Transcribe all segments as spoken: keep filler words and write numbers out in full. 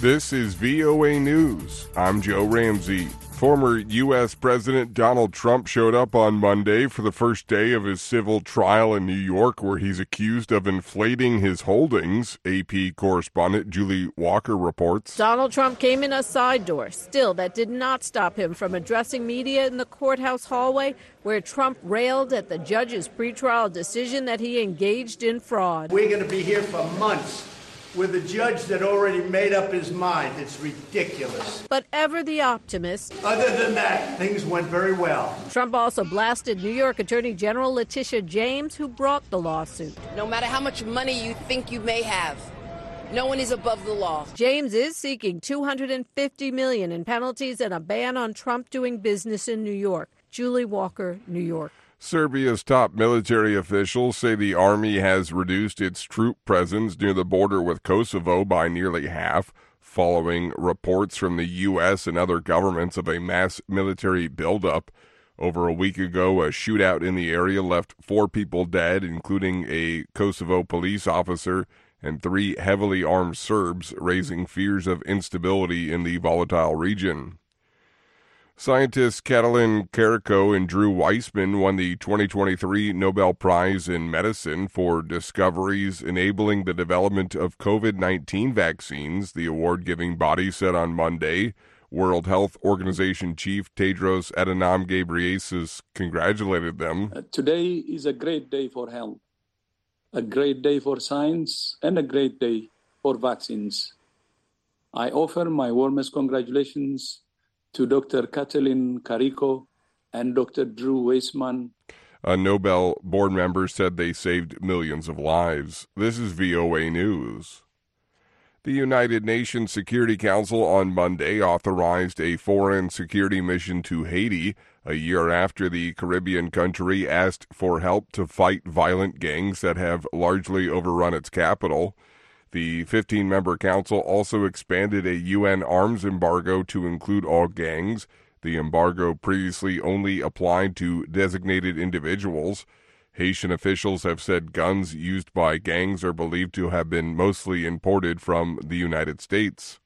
This is V O A News. I'm Joe Ramsey. Former U S President Donald Trump showed up on Monday for the first day of his civil trial in New York, where he's accused of inflating his holdings. A P correspondent Julie Walker reports. Donald Trump came in a side door. Still, that did not stop him from addressing media in the courthouse hallway, where Trump railed at the judge's pretrial decision that he engaged in fraud. We're going to be here for months with a judge that already made up his mind. It's ridiculous. But ever the optimist. Other than that, things went very well. Trump also blasted New York Attorney General Letitia James, who brought the lawsuit. No matter how much money you think you may have, no one is above the law. James is seeking two hundred fifty million dollars in penalties and a ban on Trump doing business in New York. Julie Walker, New York. Serbia's top military officials say the army has reduced its troop presence near the border with Kosovo by nearly half, following reports from the U S and other governments of a mass military buildup. Over a week ago, a shootout in the area left four people dead, including a Kosovo police officer and three heavily armed Serbs, raising fears of instability in the volatile region. Scientists Katalin Kariko and Drew Weissman won the twenty twenty-three Nobel Prize in Medicine for discoveries enabling the development of covid nineteen vaccines, the award-giving body said on Monday. World Health Organization Chief Tedros Adhanom Ghebreyesus congratulated them. Uh, today is a great day for health, a great day for science, and a great day for vaccines. I offer my warmest congratulations to Doctor Katalin Kariko and Doctor Drew Weissman. A Nobel board member said they saved millions of lives. This is V O A News. The United Nations Security Council on Monday authorized a foreign security mission to Haiti, a year after the Caribbean country asked for help to fight violent gangs that have largely overrun its capital. The fifteen-member council also expanded a U N arms embargo to include all gangs. The embargo previously only applied to designated individuals. Haitian officials have said guns used by gangs are believed to have been mostly imported from the United States.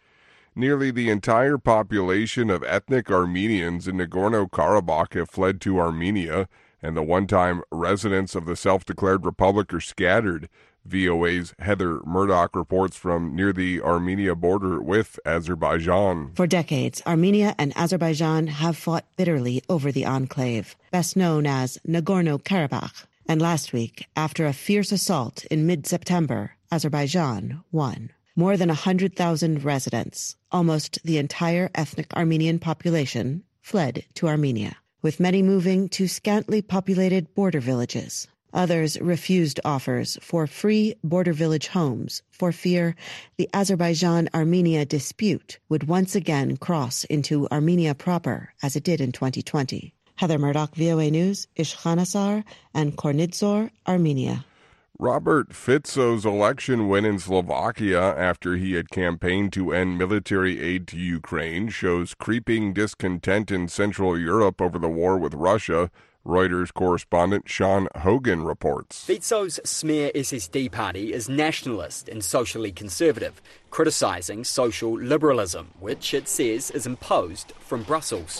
Nearly the entire population of ethnic Armenians in Nagorno-Karabakh have fled to Armenia, and the one-time residents of the self-declared republic are scattered. V O A's Heather Murdoch reports from near the Armenia border with Azerbaijan. For decades, Armenia and Azerbaijan have fought bitterly over the enclave, best known as Nagorno-Karabakh. And last week, after a fierce assault in mid-September, Azerbaijan won. More than one hundred thousand residents, almost the entire ethnic Armenian population, fled to Armenia, with many moving to scantily populated border villages. Others refused offers for free border village homes for fear the Azerbaijan-Armenia dispute would once again cross into Armenia proper, as it did in twenty twenty. Heather Murdoch, V O A News, Ishkhanasar and Kornidzor, Armenia. Robert Fico's election win in Slovakia after he had campaigned to end military aid to Ukraine shows creeping discontent in Central Europe over the war with Russia. Reuters correspondent Sean Hogan reports. Fico's smear S S D party is nationalist and socially conservative, criticising social liberalism, which it says is imposed from Brussels.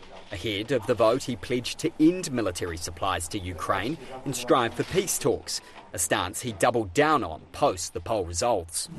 Ahead of the vote, he pledged to end military supplies to Ukraine and strive for peace talks, a stance he doubled down on post the poll results.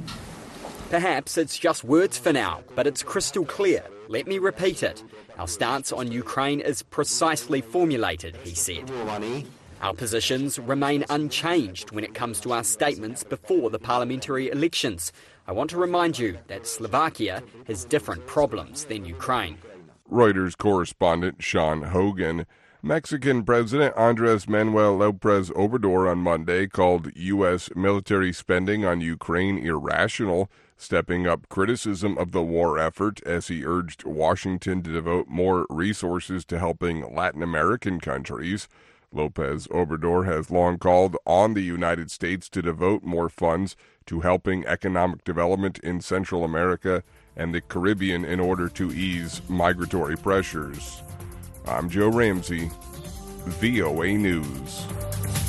Perhaps it's just words for now, but it's crystal clear. Let me repeat it. Our stance on Ukraine is precisely formulated, he said. Our positions remain unchanged when it comes to our statements before the parliamentary elections. I want to remind you that Slovakia has different problems than Ukraine. Reuters correspondent Sean Hogan. Mexican President Andrés Manuel López Obrador on Monday called U S military spending on Ukraine irrational, stepping up criticism of the war effort as he urged Washington to devote more resources to helping Latin American countries. López Obrador has long called on the United States to devote more funds to helping economic development in Central America and the Caribbean in order to ease migratory pressures. I'm Joe Ramsey, V O A News.